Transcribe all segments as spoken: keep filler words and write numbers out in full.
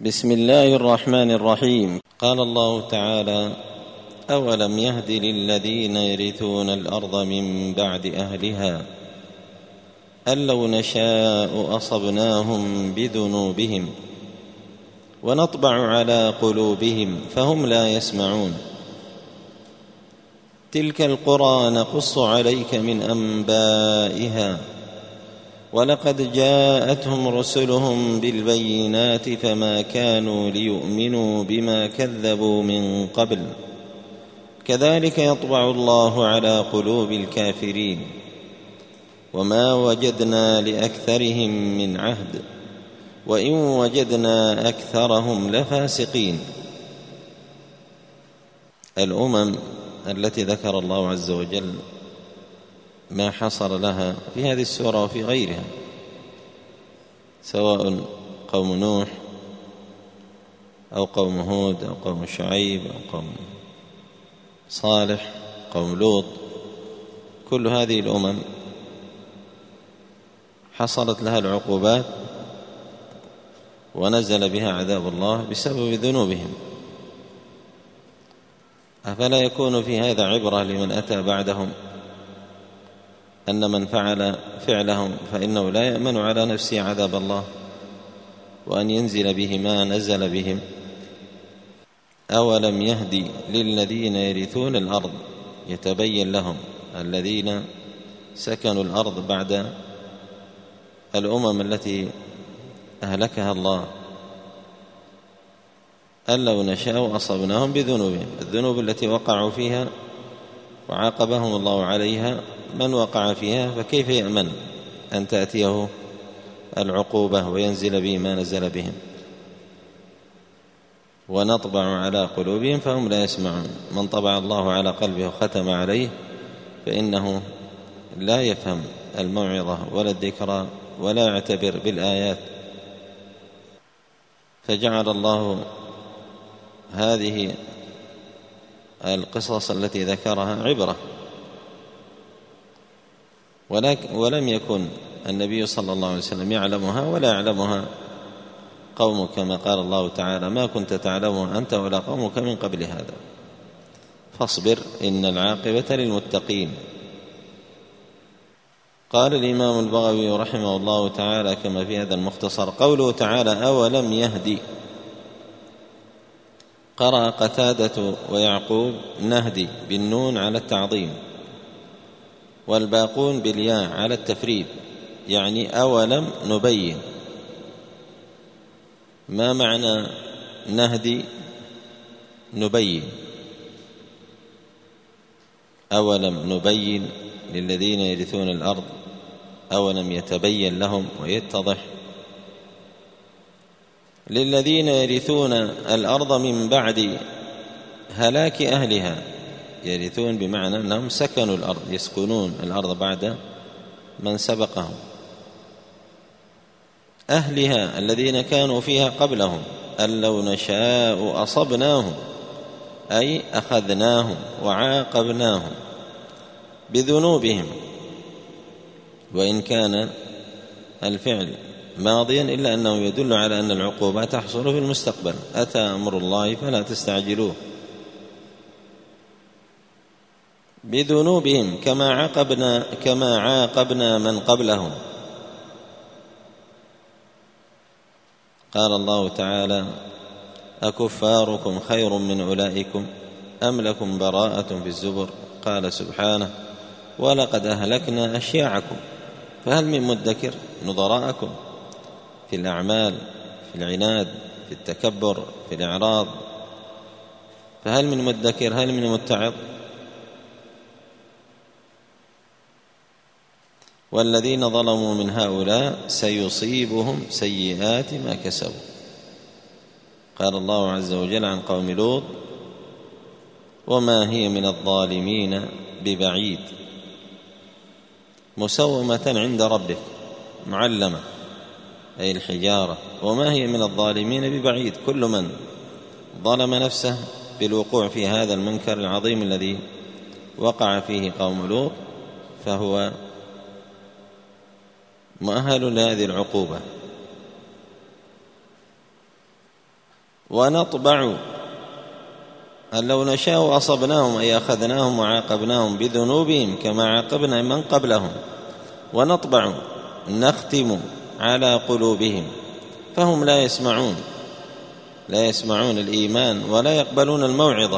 بسم الله الرحمن الرحيم. قال الله تعالى: أولم يهد للذين يرثون الأرض من بعد أهلها أن لو نشاء أصبناهم بذنوبهم ونطبع على قلوبهم فهم لا يسمعون. تلك القرى نقص عليك من أنبائها ولقد جاءتهم رسلهم بالبينات فما كانوا ليؤمنوا بما كذبوا من قبل كذلك يطبع الله على قلوب الكافرين وما وجدنا لأكثرهم من عهد وإن وجدنا أكثرهم لفاسقين. الأمم التي ذكر الله عز وجل ما حصل لها في هذه السورة وفي غيرها، سواء قوم نوح أو قوم هود أو قوم شعيب أو قوم صالح قوم لوط، كل هذه الأمم حصلت لها العقوبات ونزل بها عذاب الله بسبب ذنوبهم. أفلا يكون في هذا عبرة لمن أتى بعدهم أن من فعل فعلهم فإنه لا يأمن على نفسه عذاب الله وأن ينزل به ما نزل بهم؟ أولم يهدي للذين يرثون الأرض، يتبين لهم الذين سكنوا الأرض بعد الأمم التي أهلكها الله أن لو نشاء أصبناهم بذنوبهم، الذنوب التي وقعوا فيها وعاقبهم الله عليها. من وقع فيها فكيف يأمن أن تأتيه العقوبة وينزل به ما نزل بهم؟ ونطبع على قلوبهم فهم لا يسمعون. من طبع الله على قلبه وختم عليه فإنه لا يفهم الموعظة ولا الذكرى ولا يعتبر بالآيات، فجعل الله هذه القصص التي ذكرها عبرة. ولم يكن النبي صلى الله عليه وسلم يعلمها ولا يعلمها قومك، كما قال الله تعالى: ما كنت تعلمها أنت ولا قومك من قبل هذا فاصبر إن العاقبة للمتقين. قال الإمام البغوي رحمه الله تعالى كما في هذا المختصر: قوله تعالى أولم يهدي، قرأ قتادة ويعقوب نهدي بالنون على التعظيم والباقون بالياء على التفريد، يعني أولم نبين. ما معنى نهدي نبين؟ أولم نبين للذين يرثون الأرض، أولم يتبين لهم ويتضح؟ للذين يرثون الأرض من بعد هلاك أهلها، يرثون بمعنى أنهم سكنوا الأرض، يسكنون الأرض بعد من سبقهم. أهلها الذين كانوا فيها قبلهم، أن لو نشاء أصبناهم، أي أخذناهم وعاقبناهم بذنوبهم، وإن كان الفعل ماضيا إلا أنه يدل على أن العقوبة تحصل في المستقبل. أتى أمر الله فلا تستعجلوه. بذنوبهم كما عاقبنا كما عاقبنا من قبلهم. قال الله تعالى: أكفاركم خير من أولئكم أم لكم براءة في الزبر؟ قال سبحانه: ولقد أهلكنا أشياعكم فهل من مدكر؟ نظراءكم في الأعمال، في العناد، في التكبر، في الإعراض، فهل من مدكر؟ هل من متعظ؟ والذين ظلموا من هؤلاء سيصيبهم سيئات ما كسبوا. قال الله عز وجل عن قوم لوط: وما هي من الظالمين ببعيد، مسومة عند ربك، معلمة أي الحجارة. وما هي من الظالمين ببعيد، كل من ظلم نفسه بالوقوع في هذا المنكر العظيم الذي وقع فيه قوم لوط فهو مؤهل لهذه العقوبة. ونطبع أن لو نشاء أصبناهم أي أخذناهم وعاقبناهم بذنوبهم كما عاقبنا من قبلهم. ونطبع نختم على قلوبهم فهم لا يسمعون لا يسمعون الإيمان ولا يقبلون الموعظة،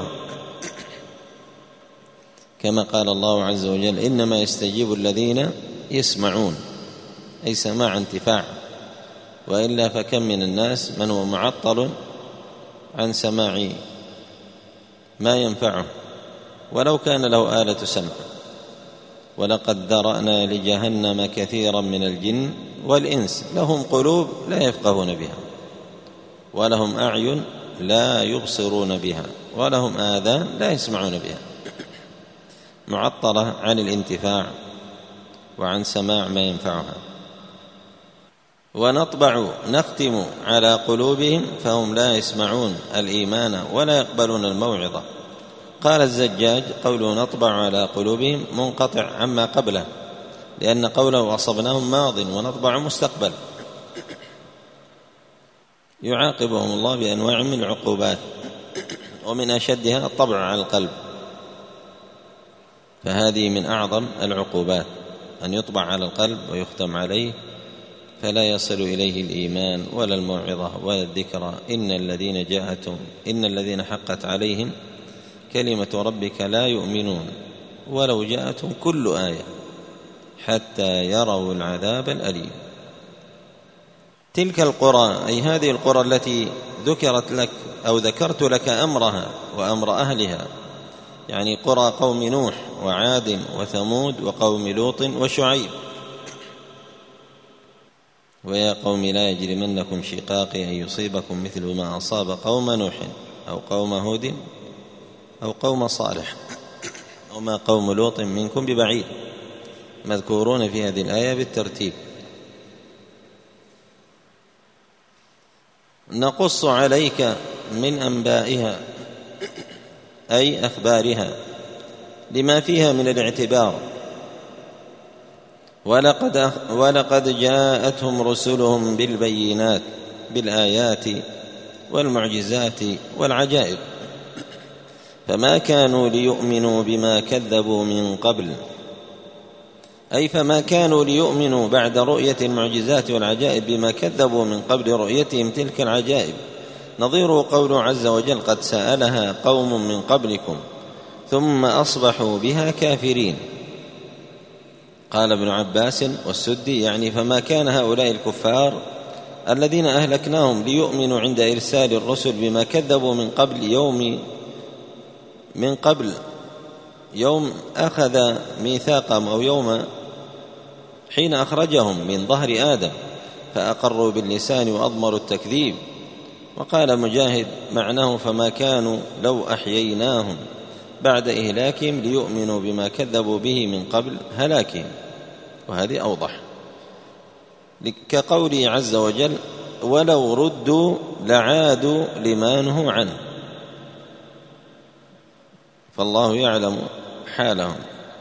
كما قال الله عز وجل: إنما يستجيب الذين يسمعون، أي سماع انتفاع، وإلا فكم من الناس من هو معطل عن سماع ما ينفعه ولو كان له آلة سمع. ولقد ذرأنا لجهنم كثيرا من الجن والإنس لهم قلوب لا يفقهون بها ولهم أعين لا يبصرون بها ولهم آذان لا يسمعون بها، معطلة عن الانتفاع وعن سماع ما ينفعها. ونطبع نختم على قلوبهم فهم لا يسمعون الإيمان ولا يقبلون الموعظة. قال الزجاج: قوله نطبع على قلوبهم منقطع عما قبله، لأن قوله أصبناهم ماض ونطبع مستقبل، يعاقبهم الله بأنواع من العقوبات، ومن أشدها الطبع على القلب، فهذه من أعظم العقوبات أن يطبع على القلب ويختم عليه فلا يصل إليه الإيمان ولا الموعظة ولا الذكرى. إن الذين جاءتهم إن الذين حقت عليهم كلمة ربك لا يؤمنون ولو جاءتهم كل آية حتى يروا العذاب الأليم. تلك القرى، أي هذه القرى التي ذكرت لك أو ذكرت لك أمرها وأمر أهلها، يعني قرى قوم نوح وعاد وثمود وقوم لوط وشعيب. ويا قوم لا يجرمنكم شقاقي أن يصيبكم مثل ما أصاب قوم نوح أو قوم هود أو قوم صالح وما قوم لوط منكم ببعيد، مذكورون في هذه الآية بالترتيب. نقص عليك من أنبائها أي أخبارها لما فيها من الاعتبار. ولقد, ولقد جاءتهم رسلهم بالبينات بالآيات والمعجزات والعجائب، فما كانوا ليؤمنوا بما كذبوا من قبل، أي فما كانوا ليؤمنوا بعد رؤية المعجزات والعجائب بما كذبوا من قبل رؤيتهم تلك العجائب. نظيره قوله عز وجل: قد سألها قوم من قبلكم ثم أصبحوا بها كافرين. قال ابن عباس والسدي يعني فما كان هؤلاء الكفار الذين أهلكناهم ليؤمنوا عند إرسال الرسل بما كذبوا من قبل يوم من قبل يوم أخذ ميثاقهم أو يوم حين أخرجهم من ظهر آدم فأقروا باللسان وأضمروا التكذيب. وقال مجاهد معناه فما كانوا لو أحييناهم بعد إهلاكهم ليؤمنوا بما كذبوا به من قبل هلاكهم، وهذه أوضح، كقوله عز وجل: ولو ردوا لعادوا لما نهوا عنه. فالله يعلم حالهم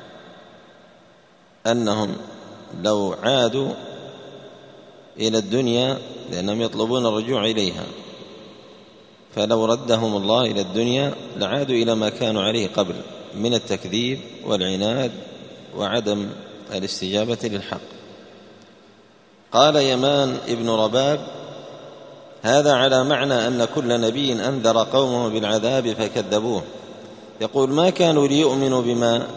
أنهم لو عادوا إلى الدنيا لأنهم يطلبون الرجوع إليها، فلو ردهم الله إلى الدنيا لعادوا إلى ما كانوا عليه قبل من التكذيب والعناد وعدم الاستجابة للحق. قال يمان ابن رباب: هذا على معنى أن كل نبي أنذر قومه بالعذاب فكذبوه. يقول: ما كانوا ليؤمنوا بما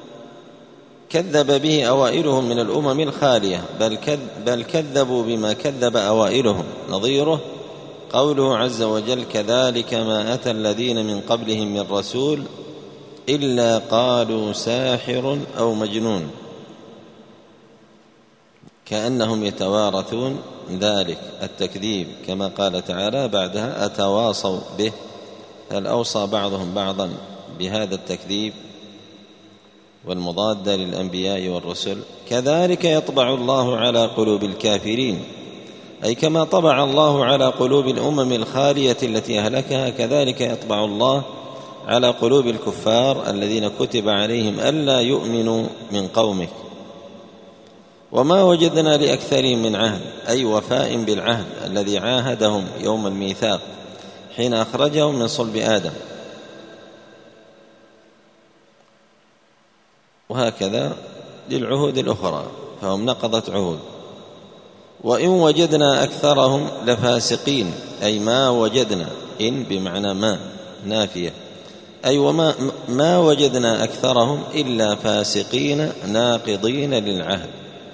كذب به أوائلهم من الأمم الخالية، بل كذبوا بما كذب أوائلهم. نظيره قوله عز وجل: كذلك ما أتى الذين من قبلهم من رسول إلا قالوا ساحر أو مجنون، كأنهم يتوارثون ذلك التكذيب، كما قال تعالى بعدها: أتواصوا به، هل أوصى بعضهم بعضا بهذا التكذيب والمضاد للأنبياء والرسل. كذلك يطبع الله على قلوب الكافرين، أي كما طبع الله على قلوب الأمم الخالية التي أهلكها كذلك يطبع الله على قلوب الكفار الذين كتب عليهم ألا يؤمنوا من قومك. وما وجدنا لأكثرهم من عهد، أي وفاء بالعهد الذي عاهدهم يوم الميثاق حين أخرجهم من صلب آدم، وهكذا للعهود الأخرى، فهم نقضت عهود. وإن وجدنا أكثرهم لفاسقين، أي ما وجدنا، إن بمعنى ما نافية، أي وما ما وجدنا أكثرهم إلا فاسقين ناقضين للعهد.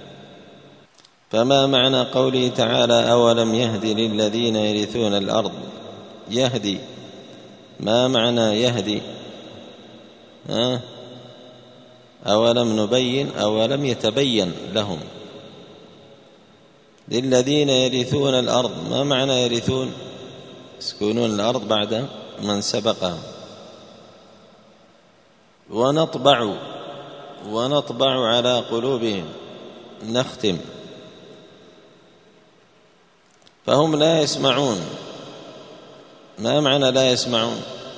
فما معنى قوله تعالى أولم يهدي للذين يرثون الأرض؟ يهدي، ما معنى يهدي؟ ها؟ أولم نبين، أولم يتبين لهم؟ للذين يرثون الأرض، ما معنى يرثون؟ يسكنون الأرض بعد من سبقهم. ونطبع، ونطبع على قلوبهم، نختم، فهم لا يسمعون. ما معنى لا يسمعون؟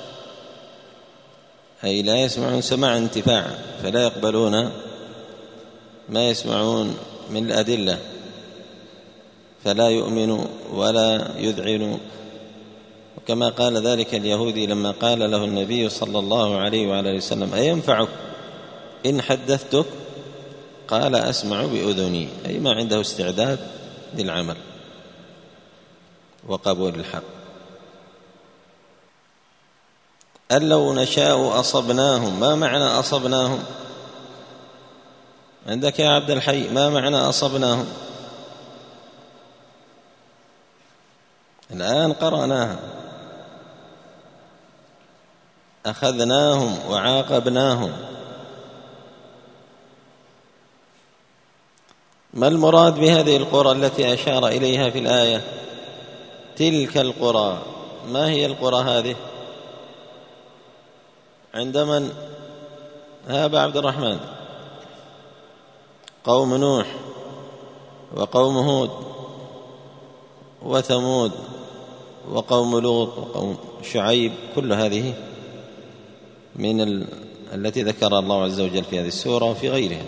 أي لا يسمعون سماع انتفاع، فلا يقبلون ما يسمعون من الأدلة، فلا يؤمنوا ولا يذعنوا. وكما قال ذلك اليهودي لما قال له النبي صلى الله عليه وعلى وسلم أينفعك إن حدثتك؟ قال أسمع بأذني، أي ما عنده استعداد للعمل وقبول الحق. أن لو نشاء أصبناهم، ما معنى أصبناهم؟ عندك يا عبد الحي، ما معنى أصبناهم؟ الآن قرأناها، أخذناهم وعاقبناهم. ما المراد بهذه القرى التي أشار إليها في الآية؟ تلك القرى، ما هي القرى هذه؟ عند من؟ هذا عبد الرحمن. قوم نوح وقوم هود وثمود وقوم لوط وقوم شعيب، كل هذه من ال... التي ذكر الله عز وجل في هذه السورة وفي غيرها.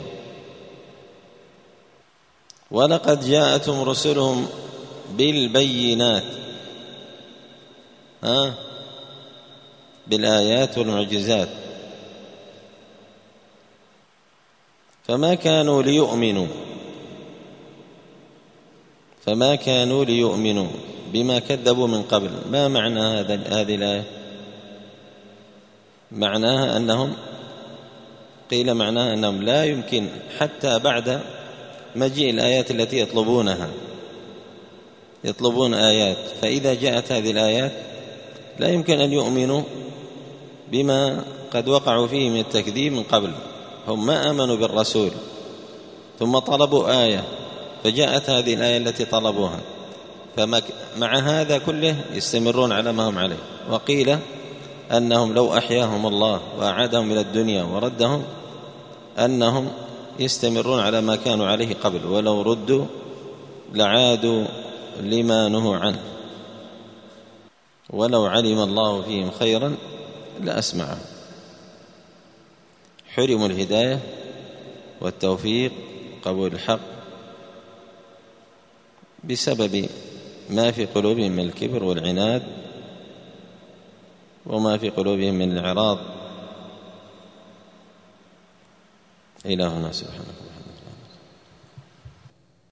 ولقد جاءتهم رسلهم بالبينات، ها؟ بالآيات والمعجزات، فما كانوا ليؤمنوا فما كانوا ليؤمنوا بما كذبوا من قبل. ما معنى هذه الآية؟ معناها أنهم، قيل معناها أنهم لا يمكن حتى بعد مجيء الآيات التي يطلبونها، يطلبون آيات، فإذا جاءت هذه الآيات لا يمكن أن يؤمنوا بما قد وقعوا فيه من التكذيب من قبل. هم ما آمنوا بالرسول ثم طلبوا آية فجاءت هذه الآية التي طلبوها، فمع هذا كله يستمرون على ما هم عليه. وقيل أنهم لو أحياهم الله وأعادهم إلى الدنيا وردهم أنهم يستمرون على ما كانوا عليه قبل، ولو ردوا لعادوا لما نهوا عنه، ولو علم الله فيهم خيرا لأسمعهم. حرموا الهداية والتوفيق قبول الحق بسبب ما في قلوبهم من الكبر والعناد، وما في قلوبهم من الإعراض. إلهنا سبحانه.